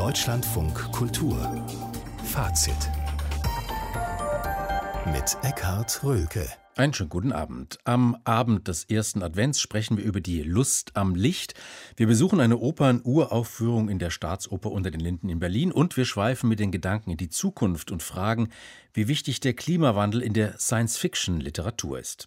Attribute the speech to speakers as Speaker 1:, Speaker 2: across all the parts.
Speaker 1: Deutschlandfunk Kultur Fazit mit Eckhard Röhlke.
Speaker 2: Einen schönen guten Abend. Am Abend des ersten Advents sprechen wir über die Lust am Licht. Wir besuchen eine Opern-Uraufführung in der Staatsoper Unter den Linden in Berlin und wir schweifen mit den Gedanken in die Zukunft und fragen, wie wichtig der Klimawandel in der Science-Fiction-Literatur ist.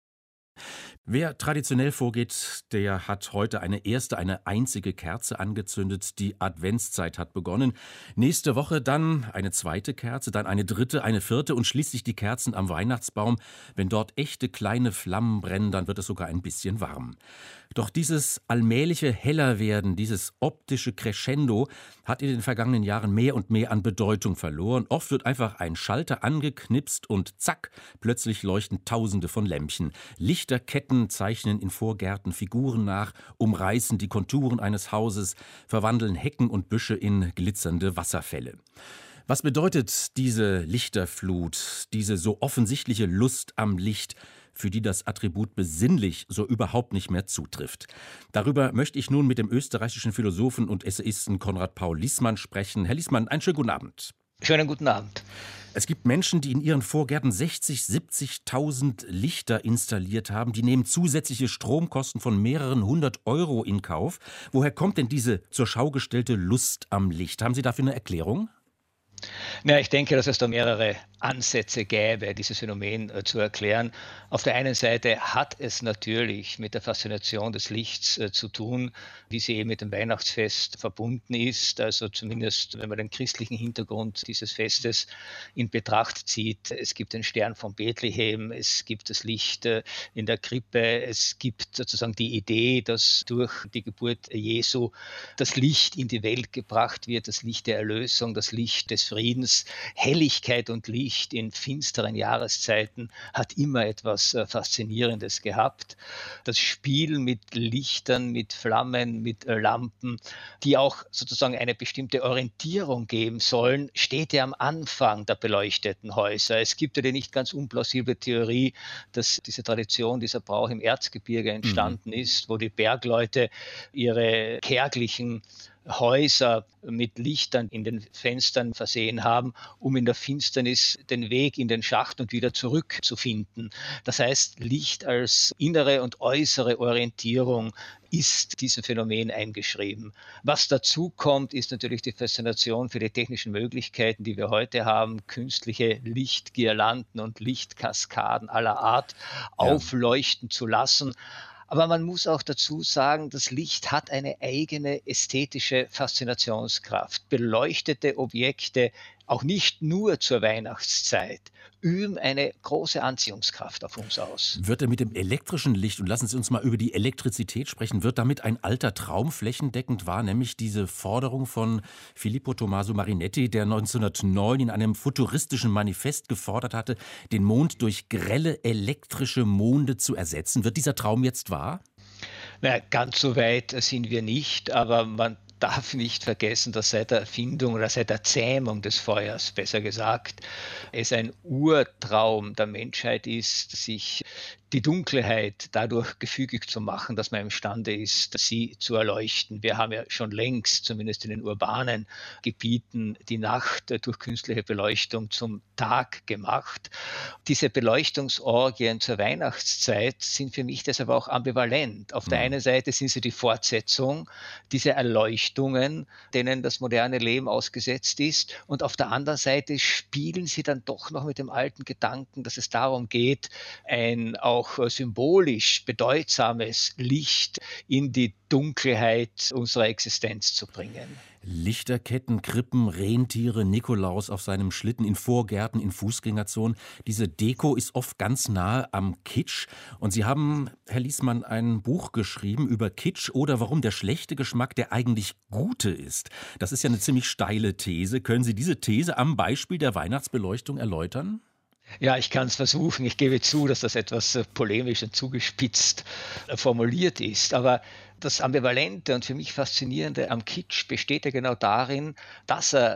Speaker 2: Wer traditionell vorgeht, der hat heute eine einzige Kerze angezündet. Die Adventszeit hat begonnen. Nächste Woche dann eine zweite Kerze, dann eine dritte, eine vierte und schließlich die Kerzen am Weihnachtsbaum. Wenn dort echte kleine Flammen brennen, dann wird es sogar ein bisschen warm. Doch dieses allmähliche Hellerwerden, dieses optische Crescendo hat in den vergangenen Jahren mehr und mehr an Bedeutung verloren. Oft wird einfach ein Schalter angeknipst und zack, plötzlich leuchten Tausende von Lämpchen. Lichterketten zeichnen in Vorgärten Figuren nach, umreißen die Konturen eines Hauses, verwandeln Hecken und Büsche in glitzernde Wasserfälle. Was bedeutet diese Lichterflut, diese so offensichtliche Lust am Licht, für die das Attribut besinnlich so überhaupt nicht mehr zutrifft? Darüber möchte ich nun mit dem österreichischen Philosophen und Essayisten Konrad Paul Liessmann sprechen. Herr Liessmann, einen schönen guten Abend.
Speaker 3: Schönen guten Abend.
Speaker 2: Es gibt Menschen, die in ihren Vorgärten 60.000, 70.000 Lichter installiert haben. Die nehmen zusätzliche Stromkosten von mehreren 100 € in Kauf. Woher kommt denn diese zur Schau gestellte Lust am Licht? Haben Sie dafür eine Erklärung?
Speaker 3: Na, ich denke, dass es da mehrere Ansätze gäbe, dieses Phänomen zu erklären. Auf der einen Seite hat es natürlich mit der Faszination des Lichts zu tun, wie sie eben mit dem Weihnachtsfest verbunden ist. Also zumindest, wenn man den christlichen Hintergrund dieses Festes in Betracht zieht. Es gibt den Stern von Bethlehem, es gibt das Licht in der Krippe, es gibt sozusagen die Idee, dass durch die Geburt Jesu das Licht in die Welt gebracht wird, das Licht der Erlösung, das Licht des Friedens. Helligkeit und Licht in finsteren Jahreszeiten hat immer etwas Faszinierendes gehabt. Das Spiel mit Lichtern, mit Flammen, mit Lampen, die auch sozusagen eine bestimmte Orientierung geben sollen, steht ja am Anfang der beleuchteten Häuser. Es gibt ja die nicht ganz unplausible Theorie, dass diese Tradition, dieser Brauch im Erzgebirge entstanden ist, wo die Bergleute ihre kärglichen Häuser mit Lichtern in den Fenstern versehen haben, um in der Finsternis den Weg in den Schacht und wieder zurückzufinden. Das heißt, Licht als innere und äußere Orientierung ist diesem Phänomen eingeschrieben. Was dazu kommt, ist natürlich die Faszination für die technischen Möglichkeiten, die wir heute haben, künstliche Lichtgirlanden und Lichtkaskaden aller Art aufleuchten zu lassen. Aber man muss auch dazu sagen, das Licht hat eine eigene ästhetische Faszinationskraft. Beleuchtete Objekte, auch nicht nur zur Weihnachtszeit, üben eine große Anziehungskraft auf uns aus.
Speaker 2: Wird er mit dem elektrischen Licht, und lassen Sie uns mal über die Elektrizität sprechen, wird damit ein alter Traum flächendeckend wahr, nämlich diese Forderung von Filippo Tommaso Marinetti, der 1909 in einem futuristischen Manifest gefordert hatte, den Mond durch grelle elektrische Monde zu ersetzen. Wird dieser Traum jetzt wahr?
Speaker 3: Na, ganz so weit sind wir nicht, aber man darf nicht vergessen, dass seit der Erfindung oder seit der Zähmung des Feuers, besser gesagt, es ein Urtraum der Menschheit ist, sich die Dunkelheit dadurch gefügig zu machen, dass man imstande ist, sie zu erleuchten. Wir haben ja schon längst, zumindest in den urbanen Gebieten, die Nacht durch künstliche Beleuchtung zum Tag gemacht. Diese Beleuchtungsorgien zur Weihnachtszeit sind für mich deshalb auch ambivalent. Auf der einen Seite sind sie die Fortsetzung dieser Erleuchtungen, denen das moderne Leben ausgesetzt ist. Und auf der anderen Seite spielen sie dann doch noch mit dem alten Gedanken, dass es darum geht, ein auch symbolisch bedeutsames Licht in die Dunkelheit unserer Existenz zu bringen.
Speaker 2: Lichterketten, Krippen, Rentiere, Nikolaus auf seinem Schlitten in Vorgärten, in Fußgängerzonen. Diese Deko ist oft ganz nahe am Kitsch. Und Sie haben, Herr Liessmann, ein Buch geschrieben über Kitsch oder warum der schlechte Geschmack der eigentlich gute ist. Das ist ja eine ziemlich steile These. Können Sie diese These am Beispiel der Weihnachtsbeleuchtung erläutern?
Speaker 3: Ja, ich kann es versuchen. Ich gebe zu, dass das etwas polemisch und zugespitzt formuliert ist. Aber das Ambivalente und für mich Faszinierende am Kitsch besteht ja genau darin, dass er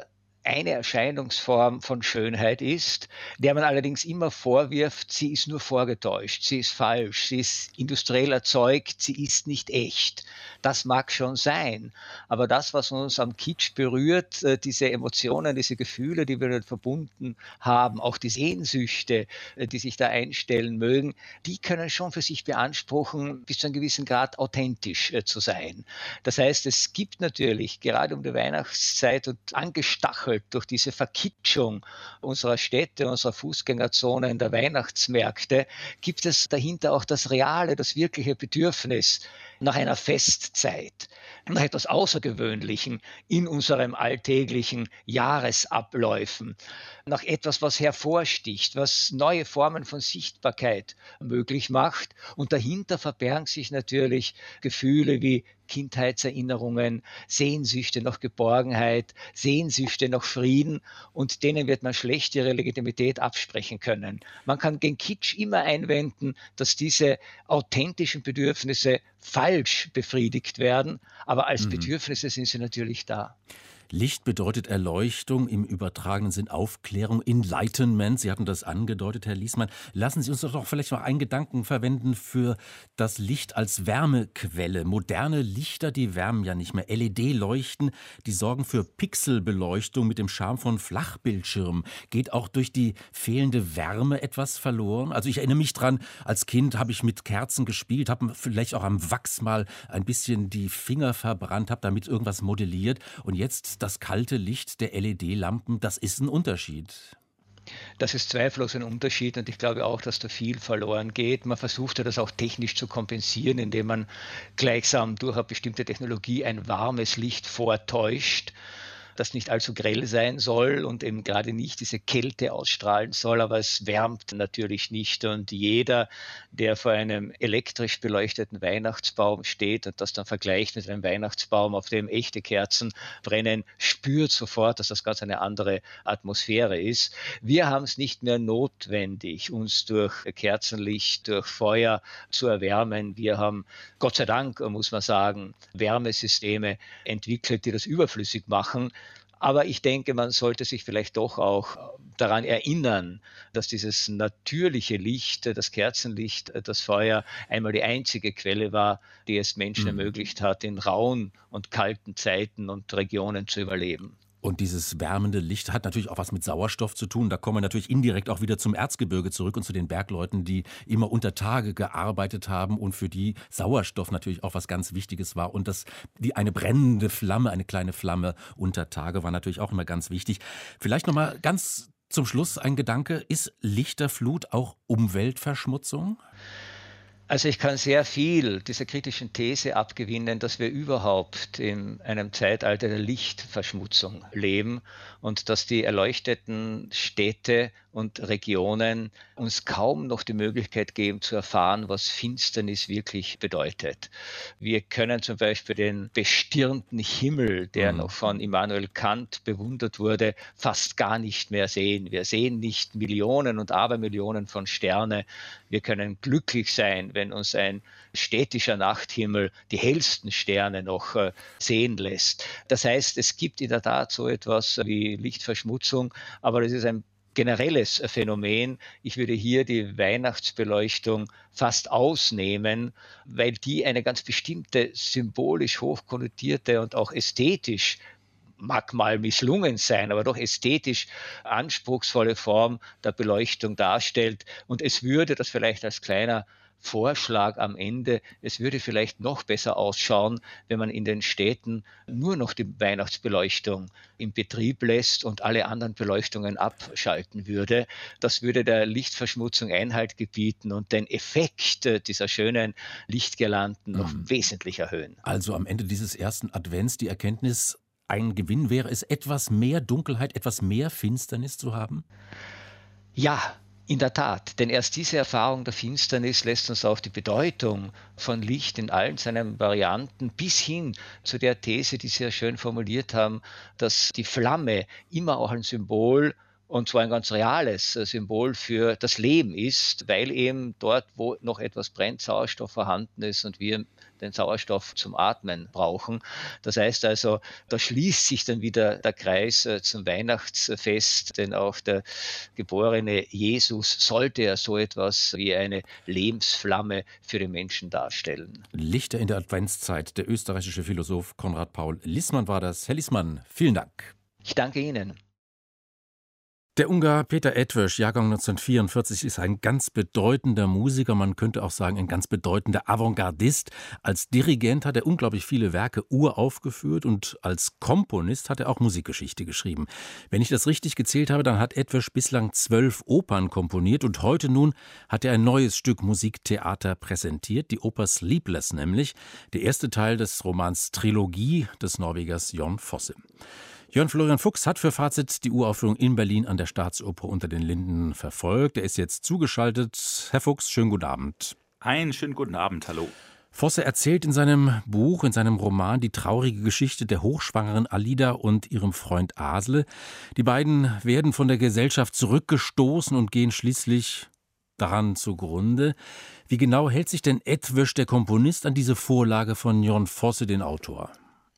Speaker 3: eine Erscheinungsform von Schönheit ist, der man allerdings immer vorwirft, sie ist nur vorgetäuscht, sie ist falsch, sie ist industriell erzeugt, sie ist nicht echt. Das mag schon sein, aber das, was uns am Kitsch berührt, diese Emotionen, diese Gefühle, die wir damit verbunden haben, auch die Sehnsüchte, die sich da einstellen mögen, die können schon für sich beanspruchen, bis zu einem gewissen Grad authentisch zu sein. Das heißt, es gibt natürlich gerade um die Weihnachtszeit und angestachelt durch diese Verkitschung unserer Städte, unserer Fußgängerzonen, der Weihnachtsmärkte, gibt es dahinter auch das reale, das wirkliche Bedürfnis nach einer Festzeit, nach etwas Außergewöhnlichem in unserem alltäglichen Jahresabläufen, nach etwas, was hervorsticht, was neue Formen von Sichtbarkeit möglich macht. Und dahinter verbergen sich natürlich Gefühle wie Kindheitserinnerungen, Sehnsüchte nach Geborgenheit, Sehnsüchte nach Frieden, und denen wird man schlecht ihre Legitimität absprechen können. Man kann gegen Kitsch immer einwenden, dass diese authentischen Bedürfnisse falsch befriedigt werden, aber als Bedürfnisse sind sie natürlich da.
Speaker 2: Licht bedeutet Erleuchtung, im übertragenen Sinn Aufklärung, Enlightenment. Sie hatten das angedeutet, Herr Liesmann. Lassen Sie uns doch vielleicht noch einen Gedanken verwenden für das Licht als Wärmequelle. Moderne Lichter, die wärmen ja nicht mehr. LED-Leuchten, die sorgen für Pixelbeleuchtung mit dem Charme von Flachbildschirmen. Geht auch durch die fehlende Wärme etwas verloren? Also ich erinnere mich dran, als Kind habe ich mit Kerzen gespielt, habe vielleicht auch am Wachs mal ein bisschen die Finger verbrannt, habe damit irgendwas modelliert. Und jetzt das kalte Licht der LED-Lampen, das ist ein Unterschied.
Speaker 3: Das ist zweifellos ein Unterschied, und ich glaube auch, dass da viel verloren geht. Man versucht ja das auch technisch zu kompensieren, indem man gleichsam durch eine bestimmte Technologie ein warmes Licht vortäuscht, das nicht allzu grell sein soll und eben gerade nicht diese Kälte ausstrahlen soll, aber es wärmt natürlich nicht. Und jeder, der vor einem elektrisch beleuchteten Weihnachtsbaum steht und das dann vergleicht mit einem Weihnachtsbaum, auf dem echte Kerzen brennen, spürt sofort, dass das ganz eine andere Atmosphäre ist. Wir haben es nicht mehr notwendig, uns durch Kerzenlicht, durch Feuer zu erwärmen. Wir haben, Gott sei Dank, muss man sagen, Wärmesysteme entwickelt, die das überflüssig machen. Aber ich denke, man sollte sich vielleicht doch auch daran erinnern, dass dieses natürliche Licht, das Kerzenlicht, das Feuer einmal die einzige Quelle war, die es Menschen ermöglicht hat, in rauen und kalten Zeiten und Regionen zu überleben.
Speaker 2: Und dieses wärmende Licht hat natürlich auch was mit Sauerstoff zu tun. Da kommen wir natürlich indirekt auch wieder zum Erzgebirge zurück und zu den Bergleuten, die immer unter Tage gearbeitet haben und für die Sauerstoff natürlich auch was ganz Wichtiges war. Und eine brennende Flamme, eine kleine Flamme unter Tage war natürlich auch immer ganz wichtig. Vielleicht nochmal ganz zum Schluss ein Gedanke. Ist Lichterflut auch Umweltverschmutzung?
Speaker 3: Also ich kann sehr viel dieser kritischen These abgewinnen, dass wir überhaupt in einem Zeitalter der Lichtverschmutzung leben und dass die erleuchteten Städte und Regionen uns kaum noch die Möglichkeit geben zu erfahren, was Finsternis wirklich bedeutet. Wir können zum Beispiel den bestirnten Himmel, der noch von Immanuel Kant bewundert wurde, fast gar nicht mehr sehen. Wir sehen nicht Millionen und Abermillionen von Sterne. Wir können glücklich sein, wenn uns ein städtischer Nachthimmel die hellsten Sterne noch sehen lässt. Das heißt, es gibt in der Tat so etwas wie Lichtverschmutzung, aber das ist ein generelles Phänomen. Ich würde hier die Weihnachtsbeleuchtung fast ausnehmen, weil die eine ganz bestimmte symbolisch hoch konnotierte und auch ästhetisch, mag mal misslungen sein, aber doch ästhetisch anspruchsvolle Form der Beleuchtung darstellt. Und es würde, das vielleicht als kleiner Vorschlag am Ende, es würde vielleicht noch besser ausschauen, wenn man in den Städten nur noch die Weihnachtsbeleuchtung in Betrieb lässt und alle anderen Beleuchtungen abschalten würde. Das würde der Lichtverschmutzung Einhalt gebieten und den Effekt dieser schönen Lichtgirlanden noch wesentlich erhöhen.
Speaker 2: Also am Ende dieses ersten Advents die Erkenntnis, ein Gewinn wäre es, etwas mehr Dunkelheit, etwas mehr Finsternis zu haben?
Speaker 3: Ja, in der Tat, denn erst diese Erfahrung der Finsternis lässt uns auch die Bedeutung von Licht in allen seinen Varianten bis hin zu der These, die Sie ja schön formuliert haben, dass die Flamme immer auch ein Symbol und zwar ein ganz reales Symbol für das Leben ist, weil eben dort, wo noch etwas brennt, Sauerstoff vorhanden ist und wir den Sauerstoff zum Atmen brauchen. Das heißt also, da schließt sich dann wieder der Kreis zum Weihnachtsfest, denn auch der geborene Jesus sollte ja so etwas wie eine Lebensflamme für den Menschen darstellen.
Speaker 2: Lichter in der Adventszeit. Der österreichische Philosoph Konrad Paul Liessmann war das. Herr Liessmann, vielen Dank.
Speaker 3: Ich danke Ihnen.
Speaker 2: Der Ungar Peter Eötvös, Jahrgang 1944, ist ein ganz bedeutender Musiker, man könnte auch sagen ein ganz bedeutender Avantgardist. Als Dirigent hat er unglaublich viele Werke uraufgeführt und als Komponist hat er auch Musikgeschichte geschrieben. Wenn ich das richtig gezählt habe, dann hat Eötvös bislang 12 Opern komponiert und heute nun hat er ein neues Stück Musiktheater präsentiert, die Oper Sleepless nämlich, der erste Teil des Romans Trilogie des Norwegers Jon Fosse. Jörn Florian Fuchs hat für Fazit die Uraufführung in Berlin an der Staatsoper Unter den Linden verfolgt. Er ist jetzt zugeschaltet. Herr Fuchs, schönen guten Abend.
Speaker 4: Einen schönen guten Abend, hallo.
Speaker 2: Fosse erzählt in seinem Buch, in seinem Roman die traurige Geschichte der hochschwangeren Alida und ihrem Freund Asle. Die beiden werden von der Gesellschaft zurückgestoßen und gehen schließlich daran zugrunde. Wie genau hält sich denn Eötvös, der Komponist, an diese Vorlage von Jon Fosse, den Autor?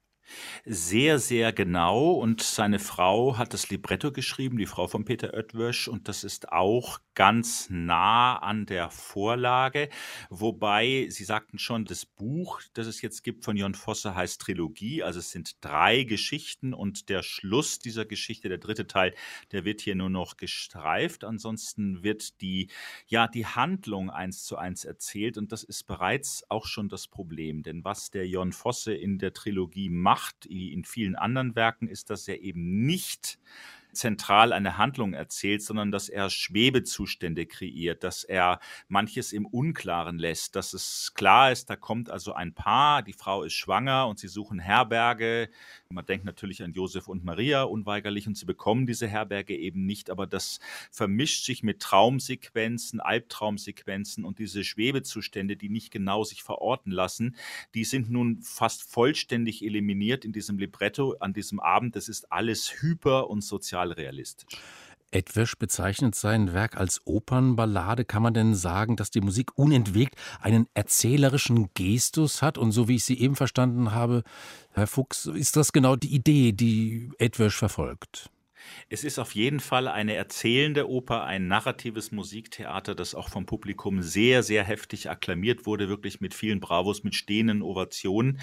Speaker 4: Sehr, sehr genau, und seine Frau hat das Libretto geschrieben, die Frau von Peter Eötvös, und das ist auch ganz nah an der Vorlage, wobei, Sie sagten schon, das Buch, das es jetzt gibt von Jon Fosse, heißt Trilogie, also es sind 3 Geschichten und der Schluss dieser Geschichte, der 3. Teil, der wird hier nur noch gestreift, ansonsten wird die Handlung 1:1 erzählt und das ist bereits auch schon das Problem, denn was der Jon Fosse in der Trilogie macht, wie in vielen anderen Werken, ist, dass er eben nicht zentral eine Handlung erzählt, sondern dass er Schwebezustände kreiert, dass er manches im Unklaren lässt, dass es klar ist, da kommt also ein Paar, die Frau ist schwanger und sie suchen Herberge. Man denkt natürlich an Josef und Maria unweigerlich und sie bekommen diese Herberge eben nicht, aber das vermischt sich mit Traumsequenzen, Albtraumsequenzen und diese Schwebezustände, die nicht genau sich verorten lassen, die sind nun fast vollständig eliminiert in diesem Libretto an diesem Abend. Das ist alles hyper und sozial realistisch.
Speaker 2: Eötvös bezeichnet sein Werk als Opernballade. Kann man denn sagen, dass die Musik unentwegt einen erzählerischen Gestus hat? Und so wie ich Sie eben verstanden habe, Herr Fuchs, ist das genau die Idee, die Eötvös verfolgt?
Speaker 4: Es ist auf jeden Fall eine erzählende Oper, ein narratives Musiktheater, das auch vom Publikum sehr, sehr heftig akklamiert wurde, wirklich mit vielen Bravos, mit stehenden Ovationen.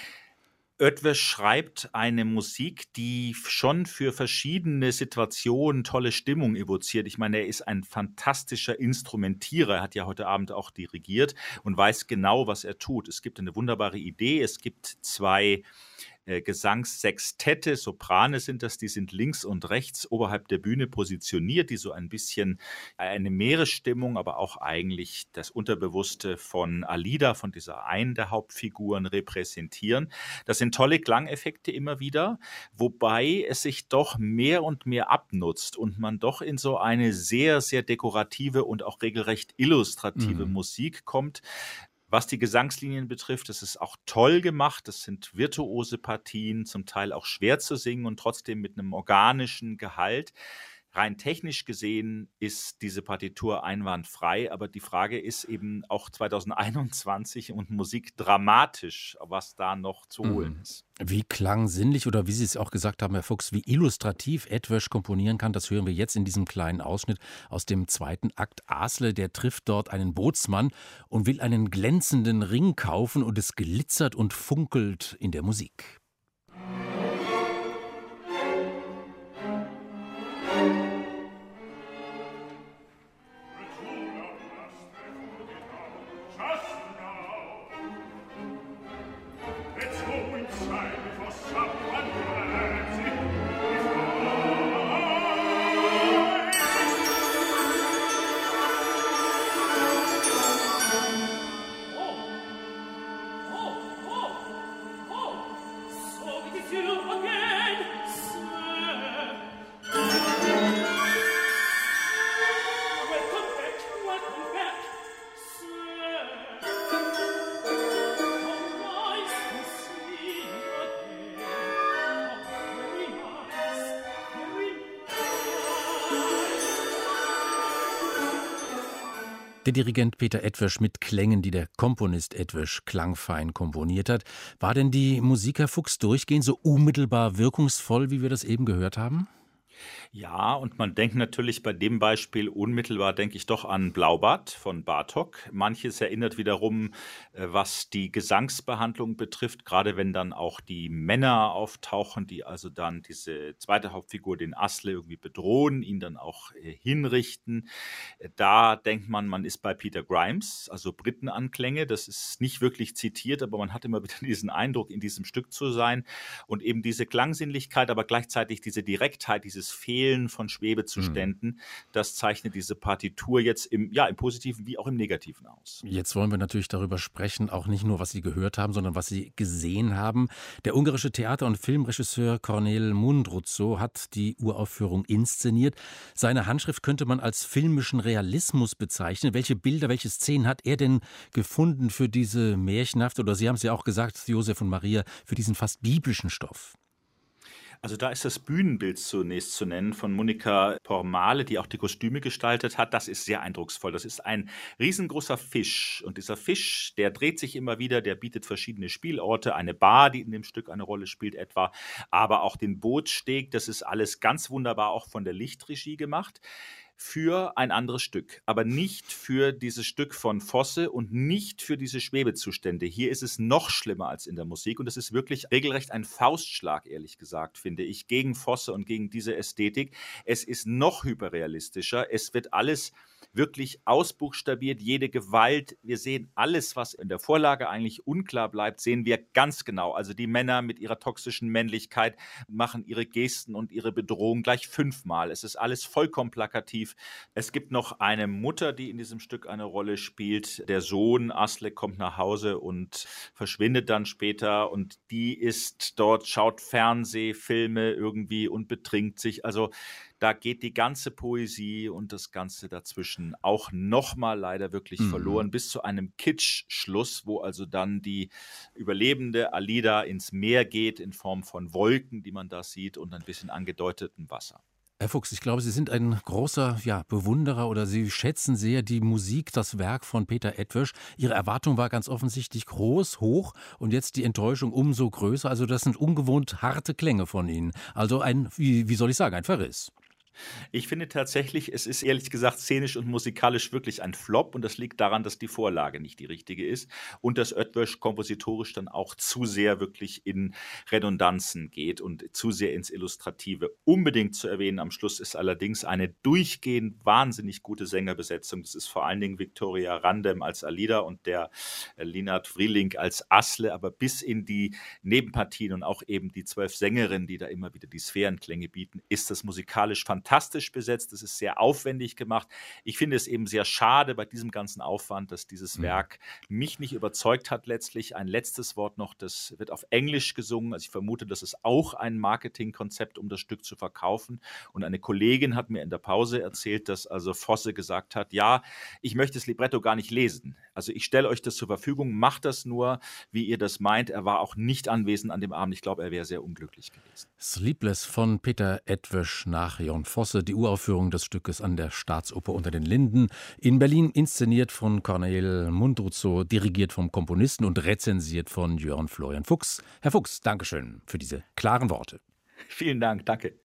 Speaker 4: Eötvös schreibt eine Musik, die schon für verschiedene Situationen tolle Stimmung evoziert. Ich meine, er ist ein fantastischer Instrumentierer. Er hat ja heute Abend auch dirigiert und weiß genau, was er tut. Es gibt eine wunderbare Idee. Es gibt 2 Gesangssextette, Soprane sind das, die sind links und rechts oberhalb der Bühne positioniert, die so ein bisschen eine Meeresstimmung, aber auch eigentlich das Unterbewusste von Alida, von dieser einen der Hauptfiguren repräsentieren. Das sind tolle Klangeffekte immer wieder, wobei es sich doch mehr und mehr abnutzt und man doch in so eine sehr, sehr dekorative und auch regelrecht illustrative Musik kommt. Was die Gesangslinien betrifft, das ist auch toll gemacht. Das sind virtuose Partien, zum Teil auch schwer zu singen und trotzdem mit einem organischen Gehalt. Rein technisch gesehen ist diese Partitur einwandfrei, aber die Frage ist eben auch 2021 und Musik dramatisch, was da noch zu holen ist.
Speaker 2: Wie klangsinnlich oder wie Sie es auch gesagt haben, Herr Fuchs, wie illustrativ Eötvös komponieren kann, das hören wir jetzt in diesem kleinen Ausschnitt aus dem 2. Akt. Asle, der trifft dort einen Bootsmann und will einen glänzenden Ring kaufen und es glitzert und funkelt in der Musik. Der Dirigent Peter Edwisch mit Klängen, die der Komponist Edwisch klangfein komponiert hat. War denn die Musik, Herr Fuchs, durchgehend so unmittelbar wirkungsvoll, wie wir das eben gehört haben?
Speaker 4: Ja, und man denkt natürlich bei dem Beispiel unmittelbar, denke ich doch an Blaubart von Bartók. Manches erinnert wiederum, was die Gesangsbehandlung betrifft, gerade wenn dann auch die Männer auftauchen, die also dann diese zweite Hauptfigur, den Asle, irgendwie bedrohen, ihn dann auch hinrichten. Da denkt man, man ist bei Peter Grimes, also Britenanklänge. Das ist nicht wirklich zitiert, aber man hat immer wieder diesen Eindruck, in diesem Stück zu sein. Und eben diese Klangsinnlichkeit, aber gleichzeitig diese Direktheit, dieses Fehlen von Schwebezuständen, das zeichnet diese Partitur jetzt im Positiven wie auch im Negativen aus.
Speaker 2: Jetzt wollen wir natürlich darüber sprechen, auch nicht nur, was Sie gehört haben, sondern was Sie gesehen haben. Der ungarische Theater- und Filmregisseur Cornél Mundruczó hat die Uraufführung inszeniert. Seine Handschrift könnte man als filmischen Realismus bezeichnen. Welche Bilder, welche Szenen hat er denn gefunden für diese märchenhafte, oder Sie haben es ja auch gesagt, Josef und Maria, für diesen fast biblischen Stoff?
Speaker 4: Also da ist das Bühnenbild zunächst zu nennen von Monika Pormale, die auch die Kostüme gestaltet hat. Das ist sehr eindrucksvoll. Das ist ein riesengroßer Fisch. Und dieser Fisch, der dreht sich immer wieder, der bietet verschiedene Spielorte, eine Bar, die in dem Stück eine Rolle spielt etwa, aber auch den Bootssteg. Das ist alles ganz wunderbar auch von der Lichtregie gemacht. Für ein anderes Stück, aber nicht für dieses Stück von Fosse und nicht für diese Schwebezustände. Hier ist es noch schlimmer als in der Musik und es ist wirklich regelrecht ein Faustschlag, ehrlich gesagt, finde ich, gegen Fosse und gegen diese Ästhetik. Es ist noch hyperrealistischer, es wird alles wirklich ausbuchstabiert, jede Gewalt. Wir sehen alles, was in der Vorlage eigentlich unklar bleibt, sehen wir ganz genau. Also die Männer mit ihrer toxischen Männlichkeit machen ihre Gesten und ihre Bedrohung gleich 5-mal. Es ist alles vollkommen plakativ. Es gibt noch eine Mutter, die in diesem Stück eine Rolle spielt. Der Sohn Asle kommt nach Hause und verschwindet dann später und die ist dort, schaut Fernsehfilme irgendwie und betrinkt sich. Also da geht die ganze Poesie und das Ganze dazwischen auch nochmal leider wirklich verloren, bis zu einem Kitsch-Schluss, wo also dann die überlebende Alida ins Meer geht in Form von Wolken, die man da sieht, und ein bisschen angedeutetem Wasser.
Speaker 2: Herr Fuchs, ich glaube, Sie sind ein großer Bewunderer oder Sie schätzen sehr die Musik, das Werk von Peter Edwisch. Ihre Erwartung war ganz offensichtlich groß, hoch und jetzt die Enttäuschung umso größer. Also das sind ungewohnt harte Klänge von Ihnen. Also wie soll ich sagen, ein Verriss.
Speaker 4: Ich finde tatsächlich, es ist ehrlich gesagt szenisch und musikalisch wirklich ein Flop und das liegt daran, dass die Vorlage nicht die richtige ist und dass Oetwösch kompositorisch dann auch zu sehr wirklich in Redundanzen geht und zu sehr ins Illustrative. Unbedingt zu erwähnen am Schluss ist allerdings eine durchgehend wahnsinnig gute Sängerbesetzung. Das ist vor allen Dingen Viktoria Randem als Alida und der Linard Vrieling als Asle, aber bis in die Nebenpartien und auch eben die 12 Sängerinnen, die da immer wieder die Sphärenklänge bieten, ist das musikalisch fantastisch besetzt, es ist sehr aufwendig gemacht. Ich finde es eben sehr schade bei diesem ganzen Aufwand, dass dieses Werk mich nicht überzeugt hat letztlich. Ein letztes Wort noch, das wird auf Englisch gesungen. Also ich vermute, das ist auch ein Marketingkonzept, um das Stück zu verkaufen. Und eine Kollegin hat mir in der Pause erzählt, dass also Fosse gesagt hat, ja, ich möchte das Libretto gar nicht lesen. Also ich stelle euch das zur Verfügung, macht das nur, wie ihr das meint. Er war auch nicht anwesend an dem Abend. Ich glaube, er wäre sehr unglücklich gewesen.
Speaker 2: Sleepless von Peter Edwisch nach Jon Fosse, die Uraufführung des Stückes an der Staatsoper unter den Linden. In Berlin inszeniert von Cornél Mundruczó, dirigiert vom Komponisten und rezensiert von Jörn Florian Fuchs. Herr Fuchs, Dankeschön für diese klaren Worte.
Speaker 4: Vielen Dank, danke.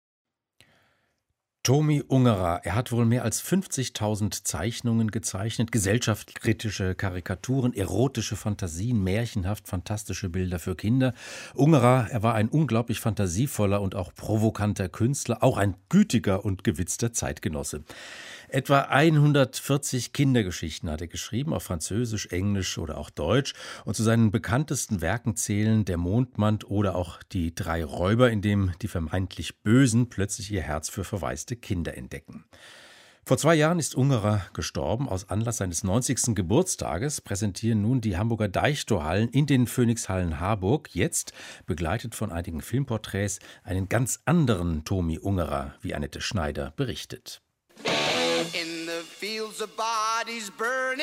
Speaker 2: Tomi Ungerer, er hat wohl mehr als 50.000 Zeichnungen gezeichnet, gesellschaftskritische Karikaturen, erotische Fantasien, märchenhaft fantastische Bilder für Kinder. Ungerer, er war ein unglaublich fantasievoller und auch provokanter Künstler, auch ein gütiger und gewitzter Zeitgenosse. Etwa 140 Kindergeschichten hat er geschrieben, auf Französisch, Englisch oder auch Deutsch. Und zu seinen bekanntesten Werken zählen Der Mondmann oder auch Die 3 Räuber, in dem die vermeintlich Bösen plötzlich ihr Herz für verwaiste Kinder entdecken. Vor 2 Jahren ist Ungerer gestorben. Aus Anlass seines 90. Geburtstages präsentieren nun die Hamburger Deichtorhallen in den Phoenixhallen Harburg jetzt, begleitet von einigen Filmporträts, einen ganz anderen Tomi Ungerer, wie Annette Schneider berichtet.
Speaker 5: In the fields of bodies burning.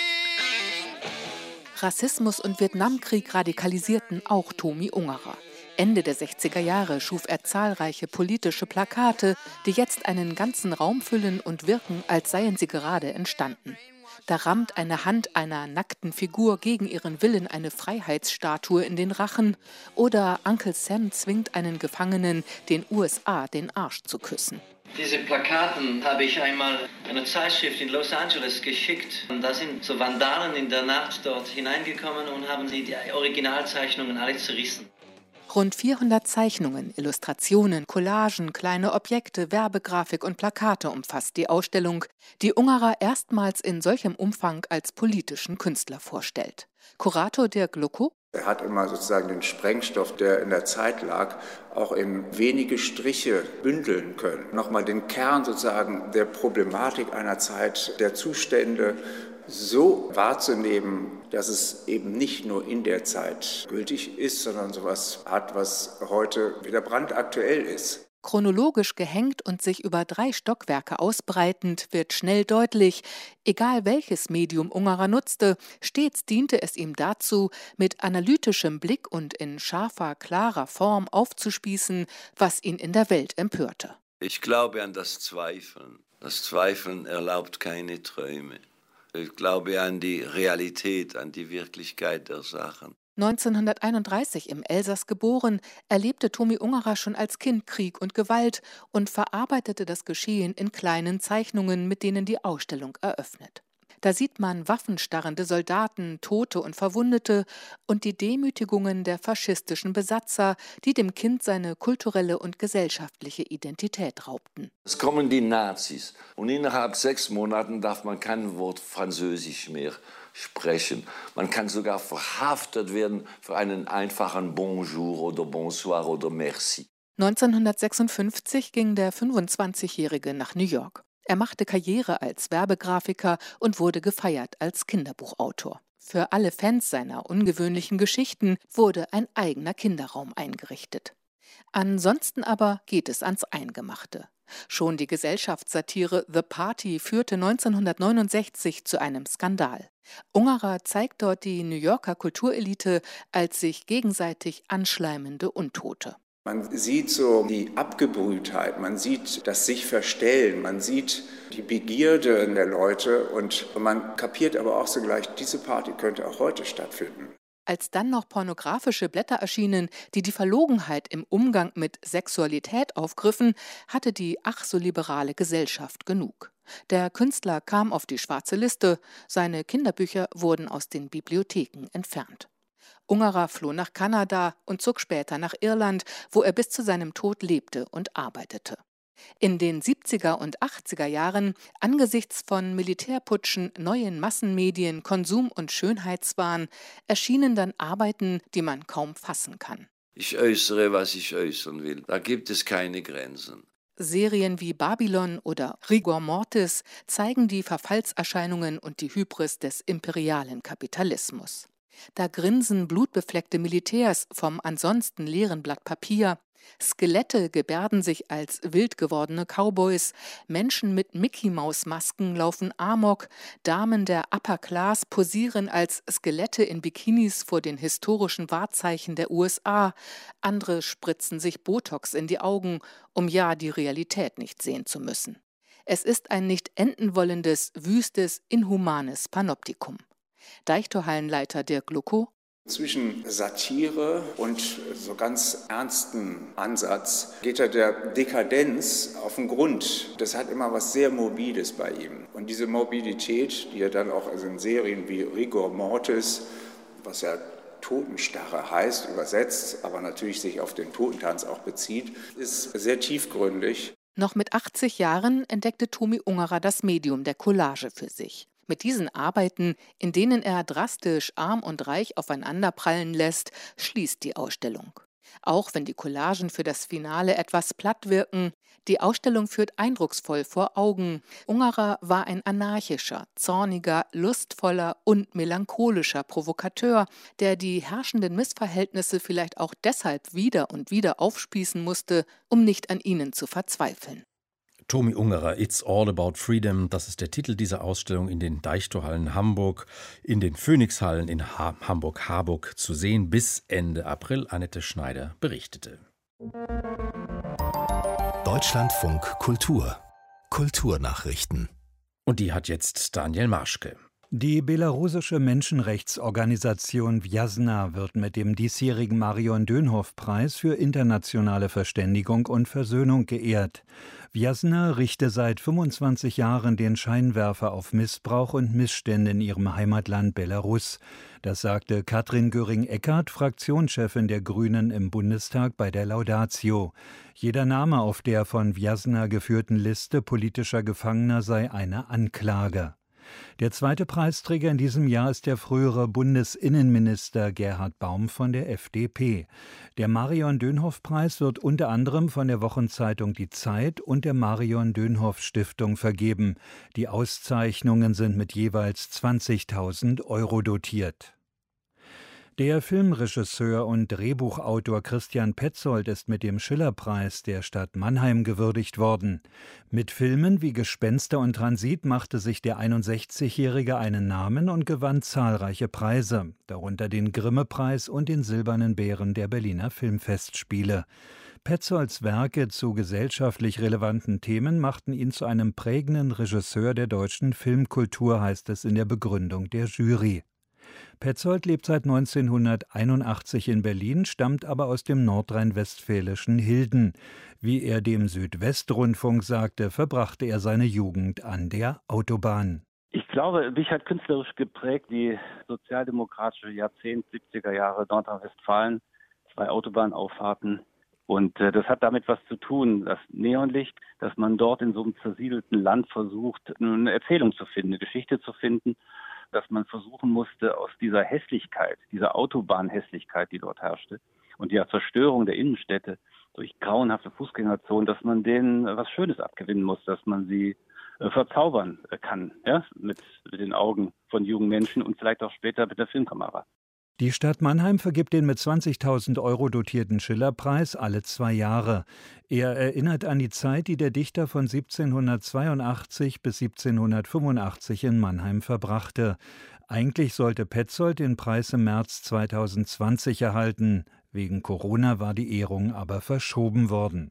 Speaker 6: Rassismus und Vietnamkrieg radikalisierten auch Tomi Ungerer. Ende der 60er Jahre schuf er zahlreiche politische Plakate, die jetzt einen ganzen Raum füllen und wirken, als seien sie gerade entstanden. Da rammt eine Hand einer nackten Figur gegen ihren Willen eine Freiheitsstatue in den Rachen oder Uncle Sam zwingt einen Gefangenen, den USA den Arsch zu küssen.
Speaker 7: Diese Plakaten habe ich einmal einer Zeitschrift in Los Angeles geschickt. Und da sind so Vandalen in der Nacht dort hineingekommen und haben die Originalzeichnungen alle zerrissen.
Speaker 6: Rund 400 Zeichnungen, Illustrationen, Collagen, kleine Objekte, Werbegrafik und Plakate umfasst die Ausstellung, die Ungerer erstmals in solchem Umfang als politischen Künstler vorstellt. Kurator Dirk Lucko:
Speaker 8: Er hat immer sozusagen den Sprengstoff, der in der Zeit lag, auch in wenige Striche bündeln können. Nochmal den Kern sozusagen der Problematik einer Zeit, der Zustände so wahrzunehmen, dass es eben nicht nur in der Zeit gültig ist, sondern sowas hat, was heute wieder brandaktuell ist.
Speaker 6: Chronologisch gehängt und sich über 3 Stockwerke ausbreitend, wird schnell deutlich, egal welches Medium Ungerer nutzte, stets diente es ihm dazu, mit analytischem Blick und in scharfer, klarer Form aufzuspießen, was ihn in der Welt empörte.
Speaker 9: Ich glaube an das Zweifeln. Das Zweifeln erlaubt keine Träume. Ich glaube an die Realität, an die Wirklichkeit der Sachen.
Speaker 6: 1931 im Elsass geboren, erlebte Tomi Ungerer schon als Kind Krieg und Gewalt und verarbeitete das Geschehen in kleinen Zeichnungen, mit denen die Ausstellung eröffnet. Da sieht man waffenstarrende Soldaten, Tote und Verwundete und die Demütigungen der faschistischen Besatzer, die dem Kind seine kulturelle und gesellschaftliche Identität raubten.
Speaker 9: Es kommen die Nazis und innerhalb 6 Monaten darf man kein Wort Französisch mehr sprechen. Man kann sogar verhaftet werden für einen einfachen Bonjour oder Bonsoir oder Merci.
Speaker 6: 1956 ging der 25-Jährige nach New York. Er machte Karriere als Werbegrafiker und wurde gefeiert als Kinderbuchautor. Für alle Fans seiner ungewöhnlichen Geschichten wurde ein eigener Kinderraum eingerichtet. Ansonsten aber geht es ans Eingemachte. Schon die Gesellschaftssatire The Party führte 1969 zu einem Skandal. Ungerer zeigt dort die New Yorker Kulturelite als sich gegenseitig anschleimende Untote.
Speaker 8: Man sieht so die Abgebrühtheit, man sieht das sich verstellen, man sieht die Begierde der Leute und man kapiert aber auch sogleich, diese Party könnte auch heute stattfinden.
Speaker 6: Als dann noch pornografische Blätter erschienen, die die Verlogenheit im Umgang mit Sexualität aufgriffen, hatte die ach so liberale Gesellschaft genug. Der Künstler kam auf die schwarze Liste, seine Kinderbücher wurden aus den Bibliotheken entfernt. Ungerer floh nach Kanada und zog später nach Irland, wo er bis zu seinem Tod lebte und arbeitete. In den 70er und 80er Jahren, angesichts von Militärputschen, neuen Massenmedien, Konsum- und Schönheitswahn, erschienen dann Arbeiten, die man kaum fassen kann.
Speaker 9: Ich äußere, was ich äußern will. Da gibt es keine Grenzen.
Speaker 6: Serien wie Babylon oder Rigor Mortis zeigen die Verfallserscheinungen und die Hybris des imperialen Kapitalismus. Da grinsen blutbefleckte Militärs vom ansonsten leeren Blatt Papier, Skelette gebärden sich als wild gewordene Cowboys, Menschen mit Mickey-Maus-Masken laufen amok, Damen der Upper Class posieren als Skelette in Bikinis vor den historischen Wahrzeichen der USA, andere spritzen sich Botox in die Augen, um ja die Realität nicht sehen zu müssen. Es ist ein nicht enden wollendes, wüstes, inhumanes Panoptikum. Deichtorhallenleiter Dirk Lucko:
Speaker 8: Zwischen Satire und so ganz ernsten Ansatz geht er der Dekadenz auf den Grund. Das hat immer was sehr Morbides bei ihm. Und diese Morbidität, die er dann auch also in Serien wie Rigor Mortis, was ja Totenstarre heißt, übersetzt, aber natürlich sich auf den Totentanz auch bezieht, ist sehr tiefgründig.
Speaker 6: Noch mit 80 Jahren entdeckte Tomi Ungerer das Medium der Collage für sich. Mit diesen Arbeiten, in denen er drastisch arm und reich aufeinanderprallen lässt, schließt die Ausstellung. Auch wenn die Collagen für das Finale etwas platt wirken, die Ausstellung führt eindrucksvoll vor Augen. Ungerer war ein anarchischer, zorniger, lustvoller und melancholischer Provokateur, der die herrschenden Missverhältnisse vielleicht auch deshalb wieder und wieder aufspießen musste, um nicht an ihnen zu verzweifeln.
Speaker 2: Tomi Ungerer, It's All About Freedom, das ist der Titel dieser Ausstellung in den Deichtorhallen Hamburg, in den Phoenixhallen in Hamburg-Harburg zu sehen bis Ende April. Annette Schneider berichtete.
Speaker 1: Deutschlandfunk Kultur. Kulturnachrichten.
Speaker 2: Und die hat jetzt Daniel Marschke.
Speaker 10: Die belarussische Menschenrechtsorganisation Vjasna wird mit dem diesjährigen Marion-Dönhoff-Preis für internationale Verständigung und Versöhnung geehrt. Vjasna richte seit 25 Jahren den Scheinwerfer auf Missbrauch und Missstände in ihrem Heimatland Belarus. Das sagte Katrin Göring-Eckardt, Fraktionschefin der Grünen im Bundestag, bei der Laudatio. Jeder Name auf der von Vjasna geführten Liste politischer Gefangener sei eine Anklage. Der zweite Preisträger in diesem Jahr ist der frühere Bundesinnenminister Gerhard Baum von der FDP. Der Marion-Dönhoff-Preis wird unter anderem von der Wochenzeitung Die Zeit und der Marion-Dönhoff-Stiftung vergeben. Die Auszeichnungen sind mit jeweils 20.000 € dotiert. Der Filmregisseur und Drehbuchautor Christian Petzold ist mit dem Schillerpreis der Stadt Mannheim gewürdigt worden. Mit Filmen wie Gespenster und Transit machte sich der 61-Jährige einen Namen und gewann zahlreiche Preise, darunter den Grimme-Preis und den Silbernen Bären der Berliner Filmfestspiele. Petzolds Werke zu gesellschaftlich relevanten Themen machten ihn zu einem prägenden Regisseur der deutschen Filmkultur, heißt es in der Begründung der Jury. Petzold lebt seit 1981 in Berlin, stammt aber aus dem nordrhein-westfälischen Hilden. Wie er dem Südwestrundfunk sagte, verbrachte er seine Jugend an der Autobahn.
Speaker 11: Ich glaube, mich hat künstlerisch geprägt die sozialdemokratische Jahrzehnt, 70er Jahre Nordrhein-Westfalen, 2 Autobahnauffahrten. Und das hat damit was zu tun, das Neonlicht, dass man dort in so einem zersiedelten Land versucht, eine Erzählung zu finden, eine Geschichte zu finden, dass man versuchen musste, aus dieser Hässlichkeit, dieser Autobahnhässlichkeit, die dort herrschte, und der Zerstörung der Innenstädte durch grauenhafte Fußgängerzonen, dass man denen was Schönes abgewinnen muss, dass man sie verzaubern kann, ja, mit den Augen von jungen Menschen und vielleicht auch später mit der Filmkamera.
Speaker 10: Die Stadt Mannheim vergibt den mit 20.000 € dotierten Schillerpreis alle 2 Jahre. Er erinnert an die Zeit, die der Dichter von 1782 bis 1785 in Mannheim verbrachte. Eigentlich sollte Petzold den Preis im März 2020 erhalten. Wegen Corona war die Ehrung aber verschoben worden.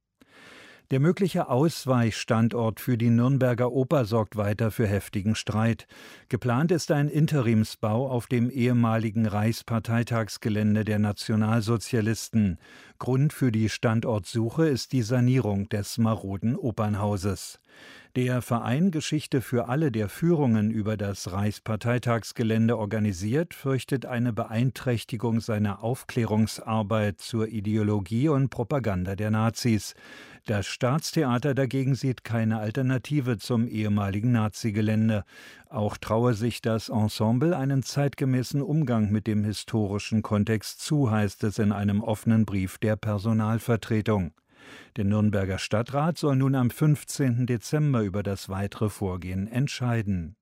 Speaker 10: Der mögliche Ausweichstandort für die Nürnberger Oper sorgt weiter für heftigen Streit. Geplant ist ein Interimsbau auf dem ehemaligen Reichsparteitagsgelände der Nationalsozialisten. Grund für die Standortsuche ist die Sanierung des maroden Opernhauses. Der Verein Geschichte für alle, der Führungen über das Reichsparteitagsgelände organisiert, fürchtet eine Beeinträchtigung seiner Aufklärungsarbeit zur Ideologie und Propaganda der Nazis. Das Staatstheater dagegen sieht keine Alternative zum ehemaligen Nazi-Gelände. Auch traue sich das Ensemble einen zeitgemäßen Umgang mit dem historischen Kontext zu, heißt es in einem offenen Brief der Personalvertretung. Der Nürnberger Stadtrat soll nun am 15. Dezember über das weitere Vorgehen entscheiden.